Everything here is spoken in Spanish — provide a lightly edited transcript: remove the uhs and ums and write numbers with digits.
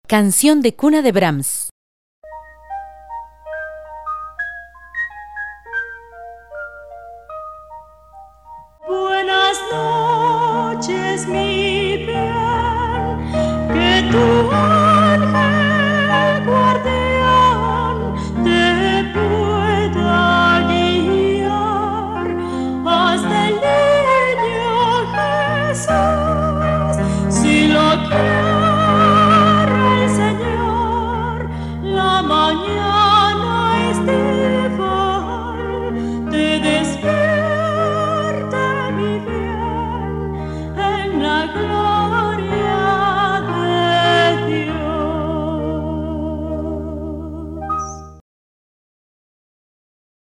Canción de cuna de Brahms. Buenas noches, mi bien, que tú